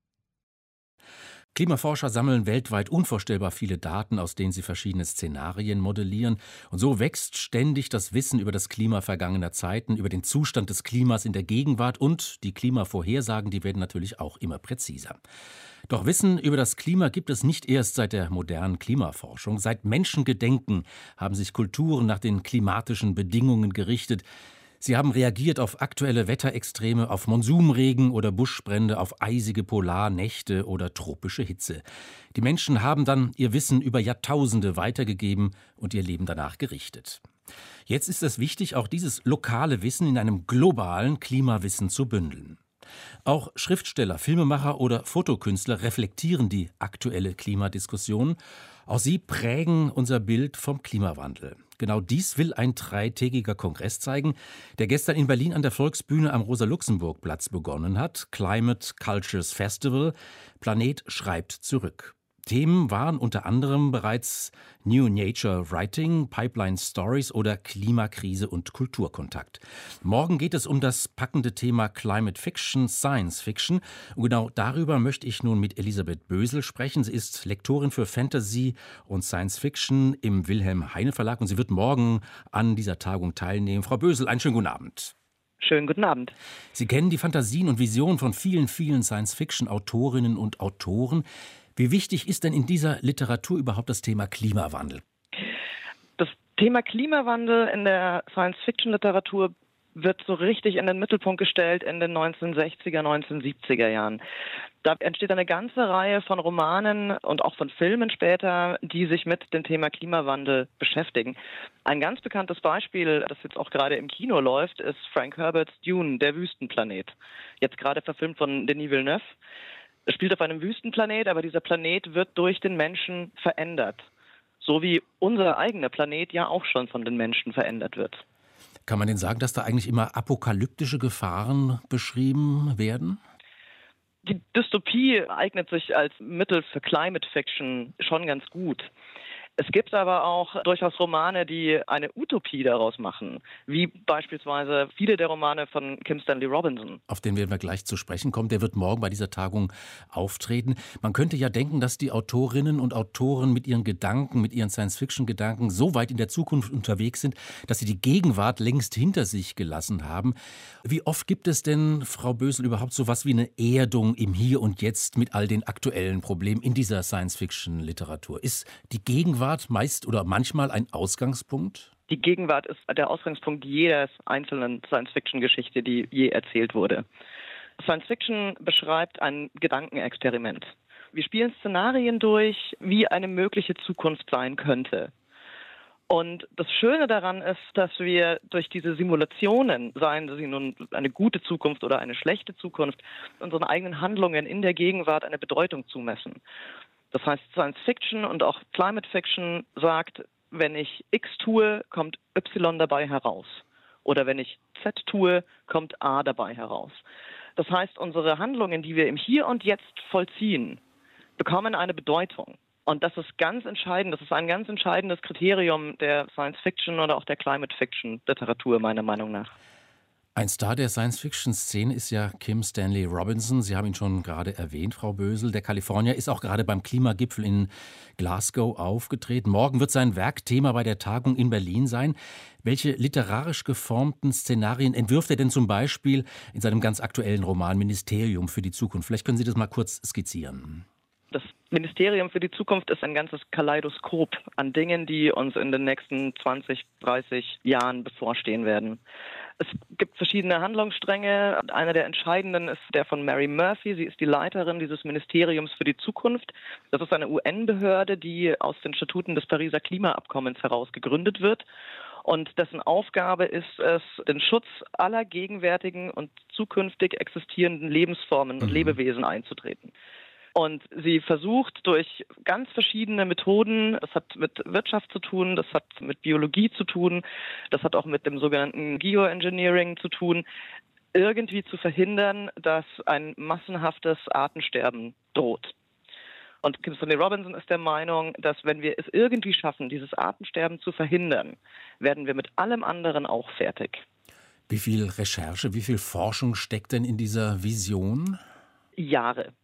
Speaker 2: Klimaforscher sammeln weltweit unvorstellbar viele Daten, aus denen sie verschiedene Szenarien modellieren. Und so wächst ständig das Wissen über das Klima vergangener Zeiten, über den Zustand des Klimas in der Gegenwart, und die Klimavorhersagen, die werden natürlich auch immer präziser. Doch Wissen über das Klima gibt es nicht erst seit der modernen Klimaforschung. Seit Menschengedenken haben sich Kulturen nach den klimatischen Bedingungen gerichtet. Sie haben reagiert auf aktuelle Wetterextreme, auf Monsumregen oder Buschbrände, auf eisige Polarnächte oder tropische Hitze. Die Menschen haben dann ihr Wissen über Jahrtausende weitergegeben und ihr Leben danach gerichtet. Jetzt ist es wichtig, auch dieses lokale Wissen in einem globalen Klimawissen zu bündeln. Auch Schriftsteller, Filmemacher oder Fotokünstler reflektieren die aktuelle Klimadiskussion. Auch sie prägen unser Bild vom Klimawandel. Genau dies will ein 3-tägiger Kongress zeigen, der gestern in Berlin an der Volksbühne am Rosa-Luxemburg-Platz begonnen hat. Climate Cultures Festival. Planet schreibt zurück. Themen waren unter anderem bereits New Nature Writing, Pipeline Stories oder Klimakrise und Kulturkontakt. Morgen geht es um das packende Thema Climate Fiction, Science Fiction. Und genau darüber möchte ich nun mit Elisabeth Bösel sprechen. Sie ist Lektorin für Fantasy und Science Fiction im Wilhelm Heine Verlag und sie wird morgen an dieser Tagung teilnehmen. Frau Bösel, einen schönen guten Abend.
Speaker 12: Schönen guten Abend.
Speaker 2: Sie kennen die Fantasien und Visionen von vielen, vielen Science-Fiction-Autorinnen und Autoren. Wie wichtig ist denn in dieser Literatur überhaupt das Thema Klimawandel?
Speaker 12: Das Thema Klimawandel in der Science-Fiction-Literatur wird so richtig in den Mittelpunkt gestellt in den 1960er, 1970er Jahren. Da entsteht eine ganze Reihe von Romanen und auch von Filmen später, die sich mit dem Thema Klimawandel beschäftigen. Ein ganz bekanntes Beispiel, das jetzt auch gerade im Kino läuft, ist Frank Herberts Dune, der Wüstenplanet. Jetzt gerade verfilmt von Denis Villeneuve. Es spielt auf einem Wüstenplanet, aber dieser Planet wird durch den Menschen verändert. So wie unser eigener Planet ja auch schon von den Menschen verändert wird.
Speaker 2: Kann man denn sagen, dass da eigentlich immer apokalyptische Gefahren beschrieben werden?
Speaker 12: Die Dystopie eignet sich als Mittel für Climate Fiction schon ganz gut. Es gibt aber auch durchaus Romane, die eine Utopie daraus machen, wie beispielsweise viele der Romane von Kim Stanley Robinson.
Speaker 2: Auf den werden wir gleich zu sprechen kommen. Der wird morgen bei dieser Tagung auftreten. Man könnte ja denken, dass die Autorinnen und Autoren mit ihren Gedanken, mit ihren Science-Fiction-Gedanken so weit in der Zukunft unterwegs sind, dass sie die Gegenwart längst hinter sich gelassen haben. Wie oft gibt es denn, Frau Bösel, überhaupt so was wie eine Erdung im Hier und Jetzt mit all den aktuellen Problemen in dieser Science-Fiction-Literatur? Ist die Gegenwart meist oder manchmal ein Ausgangspunkt?
Speaker 12: Die Gegenwart ist der Ausgangspunkt jeder einzelnen Science-Fiction-Geschichte, die je erzählt wurde. Science-Fiction beschreibt ein Gedankenexperiment. Wir spielen Szenarien durch, wie eine mögliche Zukunft sein könnte. Und das Schöne daran ist, dass wir durch diese Simulationen, seien sie nun eine gute Zukunft oder eine schlechte Zukunft, unseren eigenen Handlungen in der Gegenwart eine Bedeutung zumessen. Das heißt, Science Fiction und auch Climate Fiction sagt, wenn ich X tue, kommt Y dabei heraus. Oder wenn ich Z tue, kommt A dabei heraus. Das heißt, unsere Handlungen, die wir im Hier und Jetzt vollziehen, bekommen eine Bedeutung. Und das ist ganz entscheidend, das ist ein ganz entscheidendes Kriterium der Science Fiction oder auch der Climate Fiction Literatur, meiner Meinung nach.
Speaker 2: Ein Star der Science-Fiction-Szene ist ja Kim Stanley Robinson. Sie haben ihn schon gerade erwähnt, Frau Bösel. Der Kalifornier ist auch gerade beim Klimagipfel in Glasgow aufgetreten. Morgen wird sein Werk Thema bei der Tagung in Berlin sein. Welche literarisch geformten Szenarien entwirft er denn zum Beispiel in seinem ganz aktuellen Roman Ministerium für die Zukunft? Vielleicht können Sie das mal kurz skizzieren.
Speaker 12: Das Ministerium für die Zukunft ist ein ganzes Kaleidoskop an Dingen, die uns in den nächsten 20, 30 Jahren bevorstehen werden. Es gibt verschiedene Handlungsstränge. Einer der entscheidenden ist der von Mary Murphy. Sie ist die Leiterin dieses Ministeriums für die Zukunft. Das ist eine UN-Behörde, die aus den Statuten des Pariser Klimaabkommens heraus gegründet wird und dessen Aufgabe ist es, den Schutz aller gegenwärtigen und zukünftig existierenden Lebensformen und Lebewesen einzutreten. Und sie versucht durch ganz verschiedene Methoden, das hat mit Wirtschaft zu tun, das hat mit Biologie zu tun, das hat auch mit dem sogenannten Geoengineering zu tun, irgendwie zu verhindern, dass ein massenhaftes Artensterben droht. Und Kim Stanley Robinson ist der Meinung, dass wenn wir es irgendwie schaffen, dieses Artensterben zu verhindern, werden wir mit allem anderen auch fertig.
Speaker 2: Wie viel Recherche, wie viel Forschung steckt denn in dieser Vision?
Speaker 12: Jahre.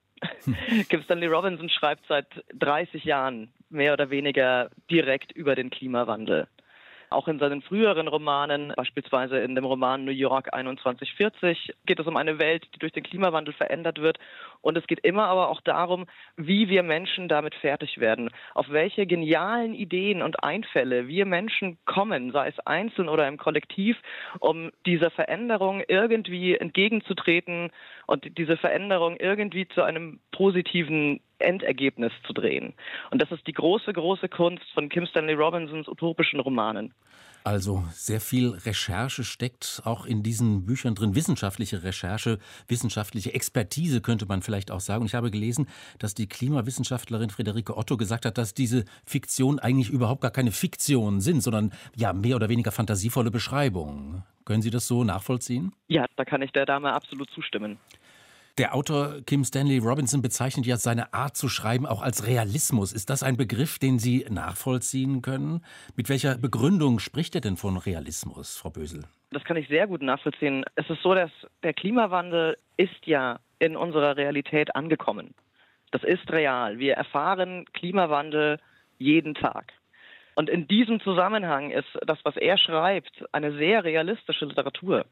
Speaker 12: Kim Stanley Robinson schreibt seit 30 Jahren mehr oder weniger direkt über den Klimawandel. Auch in seinen früheren Romanen, beispielsweise in dem Roman New York 2140, geht es um eine Welt, die durch den Klimawandel verändert wird. Und es geht immer aber auch darum, wie wir Menschen damit fertig werden. Auf welche genialen Ideen und Einfälle wir Menschen kommen, sei es einzeln oder im Kollektiv, um dieser Veränderung irgendwie entgegenzutreten und diese Veränderung irgendwie zu einem positiven Endergebnis zu drehen. Und das ist die große, große Kunst von Kim Stanley Robinsons utopischen Romanen.
Speaker 2: Also sehr viel Recherche steckt auch in diesen Büchern drin, wissenschaftliche Recherche, wissenschaftliche Expertise könnte man vielleicht auch sagen. Und ich habe gelesen, dass die Klimawissenschaftlerin Friederike Otto gesagt hat, dass diese Fiktionen eigentlich überhaupt gar keine Fiktionen sind, sondern ja mehr oder weniger fantasievolle Beschreibungen. Können Sie das so nachvollziehen?
Speaker 12: Ja, da kann ich der Dame absolut zustimmen.
Speaker 2: Der Autor Kim Stanley Robinson bezeichnet ja seine Art zu schreiben auch als Realismus. Ist das ein Begriff, den Sie nachvollziehen können? Mit welcher Begründung spricht er denn von Realismus, Frau Bösel?
Speaker 12: Das kann ich sehr gut nachvollziehen. Es ist so, dass der Klimawandel ist ja in unserer Realität angekommen. Das ist real. Wir erfahren Klimawandel jeden Tag. Und in diesem Zusammenhang ist das, was er schreibt, eine sehr realistische Literatur.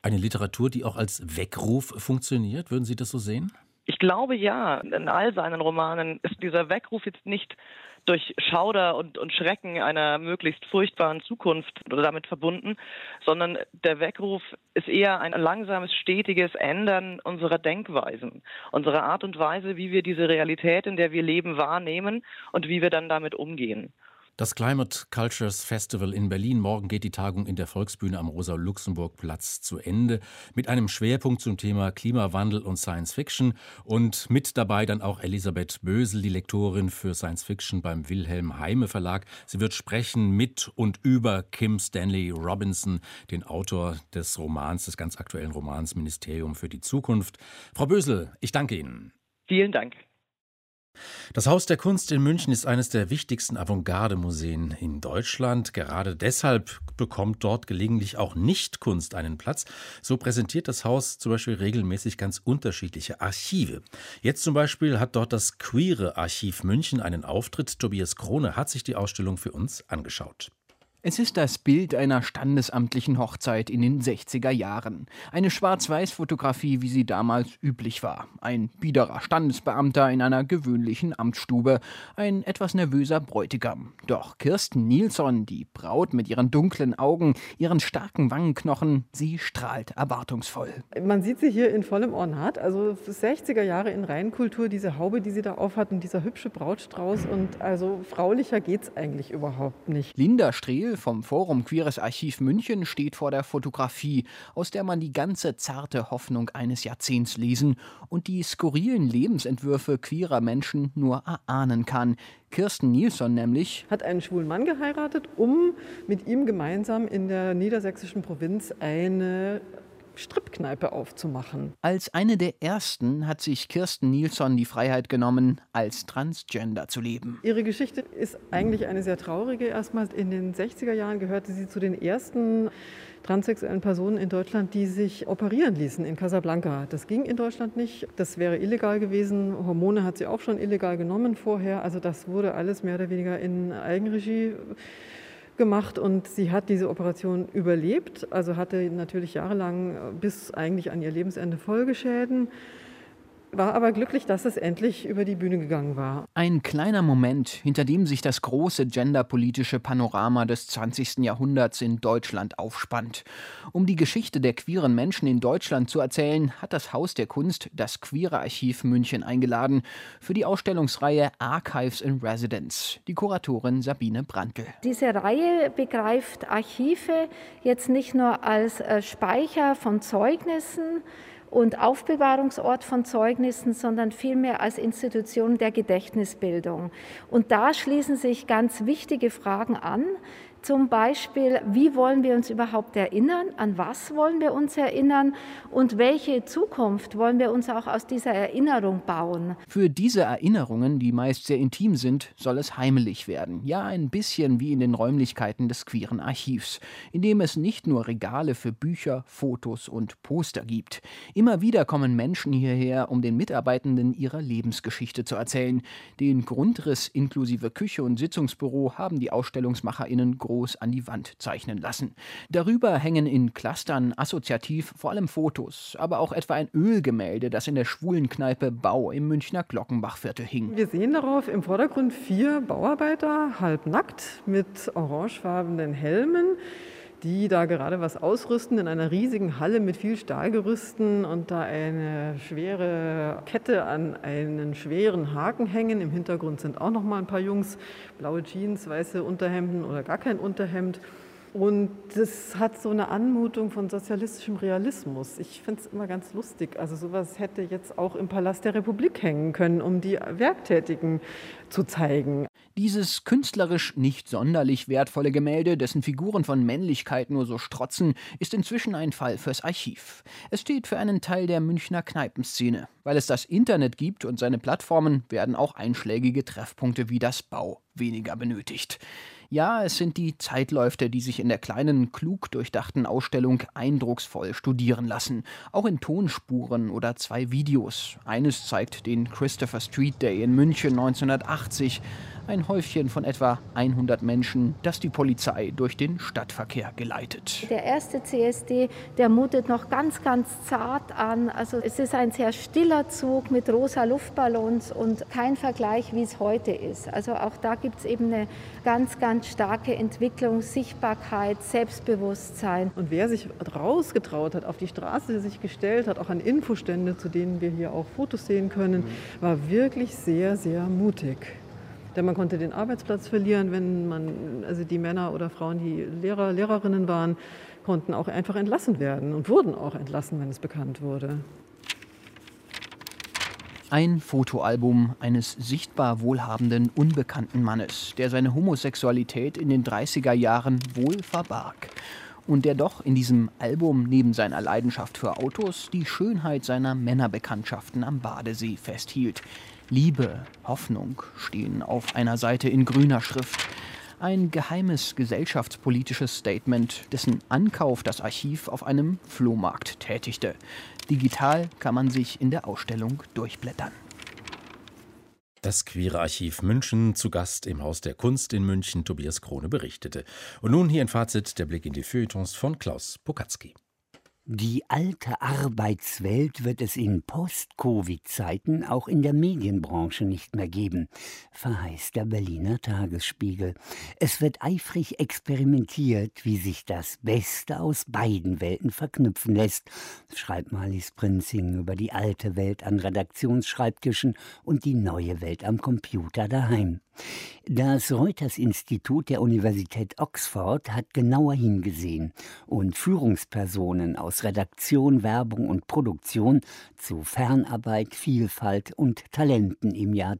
Speaker 2: Eine Literatur, die auch als Weckruf funktioniert, würden Sie das so sehen?
Speaker 12: Ich glaube ja. In all seinen Romanen ist dieser Weckruf jetzt nicht durch Schauder und Schrecken einer möglichst furchtbaren Zukunft oder damit verbunden, sondern der Weckruf ist eher ein langsames, stetiges Ändern unserer Denkweisen, unserer Art und Weise, wie wir diese Realität, in der wir leben, wahrnehmen und wie wir dann damit umgehen.
Speaker 2: Das Climate Cultures Festival in Berlin. Morgen geht die Tagung in der Volksbühne am Rosa-Luxemburg-Platz zu Ende mit einem Schwerpunkt zum Thema Klimawandel und Science Fiction. Und mit dabei dann auch Elisabeth Bösel, die Lektorin für Science Fiction beim Wilhelm Heime Verlag. Sie wird sprechen mit und über Kim Stanley Robinson, den Autor des Romans, des ganz aktuellen Romans Ministerium für die Zukunft. Frau Bösel, ich danke Ihnen.
Speaker 12: Vielen Dank.
Speaker 2: Das Haus der Kunst in München ist eines der wichtigsten Avantgarde-Museen in Deutschland. Gerade deshalb bekommt dort gelegentlich auch Nicht-Kunst einen Platz. So präsentiert das Haus zum Beispiel regelmäßig ganz unterschiedliche Archive. Jetzt zum Beispiel hat dort das Queere Archiv München einen Auftritt. Tobias Krone hat sich die Ausstellung für uns angeschaut.
Speaker 13: Es ist das Bild einer standesamtlichen Hochzeit in den 60er Jahren. Eine Schwarz-Weiß-Fotografie, wie sie damals üblich war. Ein biederer Standesbeamter in einer gewöhnlichen Amtsstube. Ein etwas nervöser Bräutigam. Doch Kirsten Nilsson, die Braut mit ihren dunklen Augen, ihren starken Wangenknochen, sie strahlt erwartungsvoll.
Speaker 14: Man sieht sie hier in vollem Ornat, also 60er Jahre in Reinkultur, diese Haube, die sie da aufhat und dieser hübsche Brautstrauß. Und also fraulicher geht's eigentlich überhaupt nicht.
Speaker 13: Linda Strehl vom Forum Queeres Archiv München steht vor der Fotografie, aus der man die ganze zarte Hoffnung eines Jahrzehnts lesen und die skurrilen Lebensentwürfe queerer Menschen nur erahnen kann. Kirsten Nilsson nämlich
Speaker 14: hat einen schwulen Mann geheiratet, um mit ihm gemeinsam in der niedersächsischen Provinz eine Stripkneipe aufzumachen.
Speaker 13: Als eine der ersten hat sich Kirsten Nilsson die Freiheit genommen, als Transgender zu leben.
Speaker 14: Ihre Geschichte ist eigentlich eine sehr traurige. Erstmal in den 60er Jahren gehörte sie zu den ersten transsexuellen Personen in Deutschland, die sich operieren ließen in Casablanca. Das ging in Deutschland nicht. Das wäre illegal gewesen. Hormone hat sie auch schon illegal genommen vorher. Also das wurde alles mehr oder weniger in Eigenregie gemacht und sie hat diese Operation überlebt, also hatte natürlich jahrelang bis eigentlich an ihr Lebensende Folgeschäden, war aber glücklich, dass es endlich über die Bühne gegangen war.
Speaker 13: Ein kleiner Moment, hinter dem sich das große genderpolitische Panorama des 20. Jahrhunderts in Deutschland aufspannt. Um die Geschichte der queeren Menschen in Deutschland zu erzählen, hat das Haus der Kunst das Queere Archiv München eingeladen für die Ausstellungsreihe Archives in Residence. Die Kuratorin Sabine Brandl.
Speaker 15: Diese Reihe begreift Archive jetzt nicht nur als Speicher von Zeugnissen und Aufbewahrungsort von Zeugnissen, sondern vielmehr als Institution der Gedächtnisbildung. Und da schließen sich ganz wichtige Fragen an. Zum Beispiel, wie wollen wir uns überhaupt erinnern, an was wollen wir uns erinnern und welche Zukunft wollen wir uns auch aus dieser Erinnerung bauen.
Speaker 13: Für diese Erinnerungen, die meist sehr intim sind, soll es heimelig werden. Ja, ein bisschen wie in den Räumlichkeiten des Queeren Archivs, in dem es nicht nur Regale für Bücher, Fotos und Poster gibt. Immer wieder kommen Menschen hierher, um den Mitarbeitenden ihre Lebensgeschichte zu erzählen. Den Grundriss inklusive Küche und Sitzungsbüro haben die AusstellungsmacherInnen groß an die Wand zeichnen lassen. Darüber hängen in Clustern assoziativ vor allem Fotos, aber auch etwa ein Ölgemälde, das in der schwulen Kneipe Bau im Münchner Glockenbachviertel hing.
Speaker 14: Wir sehen darauf im Vordergrund 4 Bauarbeiter, halbnackt, mit orangefarbenen Helmen, die da gerade was ausrüsten in einer riesigen Halle mit viel Stahlgerüsten und da eine schwere Kette an einen schweren Haken hängen. Im Hintergrund sind auch noch mal ein paar Jungs, blaue Jeans, weiße Unterhemden oder gar kein Unterhemd. Und das hat so eine Anmutung von sozialistischem Realismus. Ich finde es immer ganz lustig. Also sowas hätte jetzt auch im Palast der Republik hängen können, um die Werktätigen zu zeigen.
Speaker 13: Dieses künstlerisch nicht sonderlich wertvolle Gemälde, dessen Figuren von Männlichkeit nur so strotzen, ist inzwischen ein Fall fürs Archiv. Es steht für einen Teil der Münchner Kneipenszene. Weil es das Internet gibt und seine Plattformen, werden auch einschlägige Treffpunkte wie das Bau weniger benötigt. Ja, es sind die Zeitläufte, die sich in der kleinen, klug durchdachten Ausstellung eindrucksvoll studieren lassen. Auch in Tonspuren oder 2 Videos. Eines zeigt den Christopher Street Day in München 1980. Ein Häufchen von etwa 100 Menschen, das die Polizei durch den Stadtverkehr geleitet.
Speaker 15: Der erste CSD, der mutet noch ganz, ganz zart an. Also es ist ein sehr stiller Zug mit rosa Luftballons und kein Vergleich, wie es heute ist. Also auch da gibt es eben eine ganz, ganz starke Entwicklung, Sichtbarkeit, Selbstbewusstsein.
Speaker 14: Und wer sich rausgetraut hat, auf die Straße sich gestellt hat, auch an Infostände, zu denen wir hier auch Fotos sehen können, war wirklich sehr, sehr mutig. Denn man konnte den Arbeitsplatz verlieren, wenn man, also die Männer oder Frauen, die Lehrer, Lehrerinnen waren, konnten auch einfach entlassen werden und wurden auch entlassen, wenn es bekannt wurde.
Speaker 13: Ein Fotoalbum eines sichtbar wohlhabenden, unbekannten Mannes, der seine Homosexualität in den 30er Jahren wohl verbarg. Und der doch in diesem Album neben seiner Leidenschaft für Autos die Schönheit seiner Männerbekanntschaften am Badesee festhielt. Liebe, Hoffnung stehen auf einer Seite in grüner Schrift. Ein geheimes gesellschaftspolitisches Statement, dessen Ankauf das Archiv auf einem Flohmarkt tätigte. Digital kann man sich in der Ausstellung durchblättern.
Speaker 2: Das Queere Archiv München, zu Gast im Haus der Kunst in München, Tobias Krone berichtete. Und nun hier ein Fazit, der Blick in die Feuilletons von Klaus Pokatzky.
Speaker 16: Die alte Arbeitswelt wird es in Post-Covid-Zeiten auch in der Medienbranche nicht mehr geben, verheißt der Berliner Tagesspiegel. Es wird eifrig experimentiert, wie sich das Beste aus beiden Welten verknüpfen lässt, schreibt Marlies Prinzing über die alte Welt an Redaktionsschreibtischen und die neue Welt am Computer daheim. Das Reuters-Institut der Universität Oxford hat genauer hingesehen und Führungspersonen aus Redaktion, Werbung und Produktion zu Fernarbeit, Vielfalt und Talenten im Jahr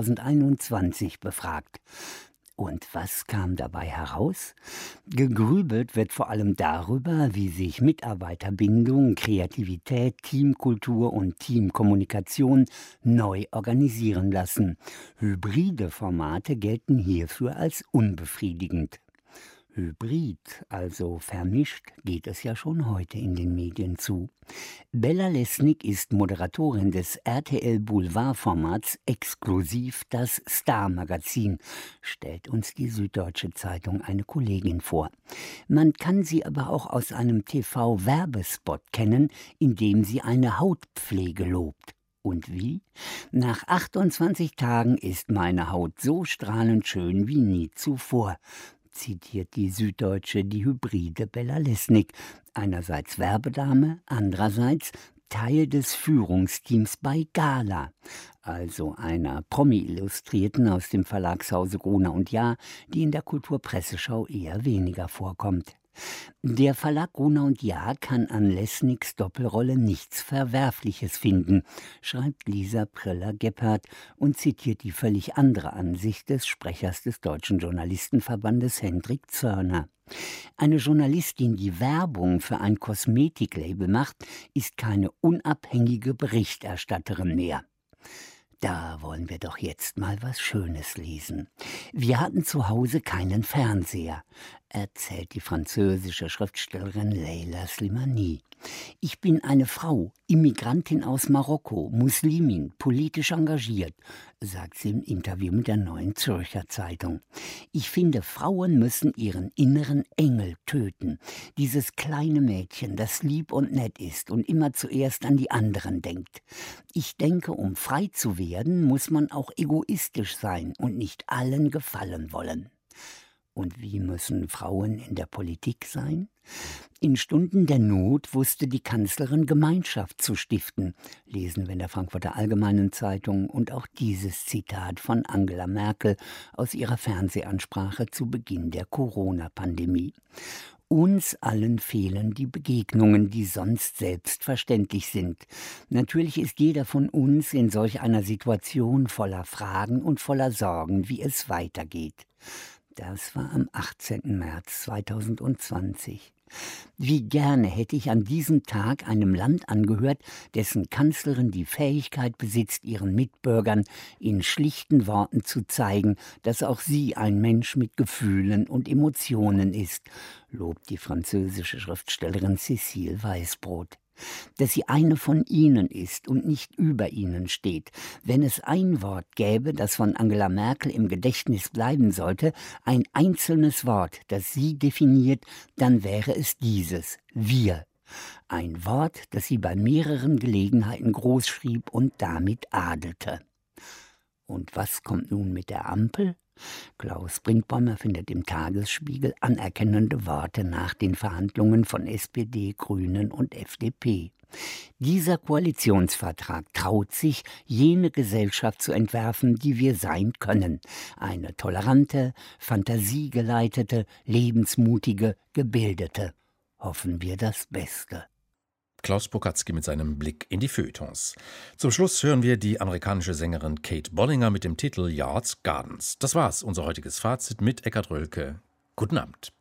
Speaker 16: 2021 befragt. Und was kam dabei heraus? Gegrübelt wird vor allem darüber, wie sich Mitarbeiterbindung, Kreativität, Teamkultur und Teamkommunikation neu organisieren lassen. Hybride Formate gelten hierfür als unbefriedigend. Hybrid, also vermischt, geht es ja schon heute in den Medien zu. Bella Lesnick ist Moderatorin des RTL-Boulevard-Formats Exklusiv das Star-Magazin, stellt uns die Süddeutsche Zeitung eine Kollegin vor. Man kann sie aber auch aus einem TV-Werbespot kennen, in dem sie eine Hautpflege lobt. Und wie? Nach 28 Tagen ist meine Haut so strahlend schön wie nie zuvor, zitiert die Süddeutsche die hybride Bella Lesnick, einerseits Werbedame, andererseits Teil des Führungsteams bei Gala, also einer Promi-Illustrierten aus dem Verlagshause Gruner und Jahr, die in der Kulturpresseschau eher weniger vorkommt. Der Verlag Gruner und Jahr kann an Lesnicks Doppelrolle nichts Verwerfliches finden, schreibt Lisa Priller-Gebhardt und zitiert die völlig andere Ansicht des Sprechers des Deutschen Journalistenverbandes Hendrik Zörner. Eine Journalistin, die Werbung für ein Kosmetiklabel macht, ist keine unabhängige Berichterstatterin mehr. Da wollen wir doch jetzt mal was Schönes lesen. Wir hatten zu Hause keinen Fernseher, erzählt die französische Schriftstellerin Leila Slimani. Ich bin eine Frau, Immigrantin aus Marokko, Muslimin, politisch engagiert, sagt sie im Interview mit der Neuen Zürcher Zeitung. Ich finde, Frauen müssen ihren inneren Engel töten. Dieses kleine Mädchen, das lieb und nett ist und immer zuerst an die anderen denkt. Ich denke, um frei zu werden, muss man auch egoistisch sein und nicht allen gefallen wollen. Und wie müssen Frauen in der Politik sein? In Stunden der Not wusste die Kanzlerin Gemeinschaft zu stiften, lesen wir in der Frankfurter Allgemeinen Zeitung, und auch dieses Zitat von Angela Merkel aus ihrer Fernsehansprache zu Beginn der Corona-Pandemie. Uns allen fehlen die Begegnungen, die sonst selbstverständlich sind. Natürlich ist jeder von uns in solch einer Situation voller Fragen und voller Sorgen, wie es weitergeht. Das war am 18. März 2020. Wie gerne hätte ich an diesem Tag einem Land angehört, dessen Kanzlerin die Fähigkeit besitzt, ihren Mitbürgern in schlichten Worten zu zeigen, dass auch sie ein Mensch mit Gefühlen und Emotionen ist, lobt die französische Schriftstellerin Cécile Weißbrot. dass sie eine von ihnen ist und nicht über ihnen steht. Wenn es ein Wort gäbe, das von Angela Merkel im Gedächtnis bleiben sollte, ein einzelnes Wort, das sie definiert, dann wäre es dieses: wir. Ein Wort, das sie bei mehreren Gelegenheiten großschrieb und damit adelte. Und was kommt nun mit der Ampel? Klaus Brinkbäumer findet im Tagesspiegel anerkennende Worte nach den Verhandlungen von SPD, Grünen und FDP. Dieser Koalitionsvertrag traut sich, jene Gesellschaft zu entwerfen, die wir sein können. Eine tolerante, fantasiegeleitete, lebensmutige, gebildete. Hoffen wir das Beste.
Speaker 2: Klaus Pokatzki mit seinem Blick in die Feuilletons. Zum Schluss hören wir die amerikanische Sängerin Kate Bollinger mit dem Titel Yards Gardens. Das war's, unser heutiges Fazit mit Eckhard Rölke. Guten Abend.